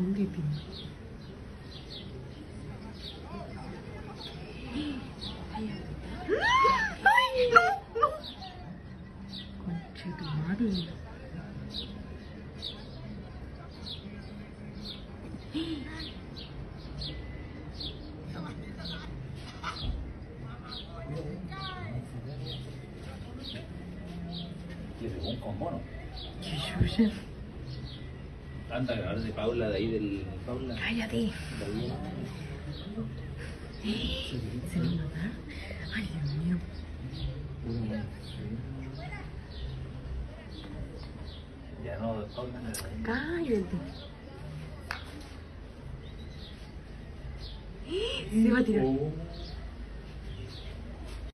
escondite. ¡Ay, no! ¡No! Conche tu madre. Le pegó un combono. ¡Qué chucha! Anda a grabar de Paula, de ahí del Paula. ¡Cállate! ¿Se va a matar? ¡Ay, Dios mío! Ya no, Paula no. ¡Cállate! Se va a tirar.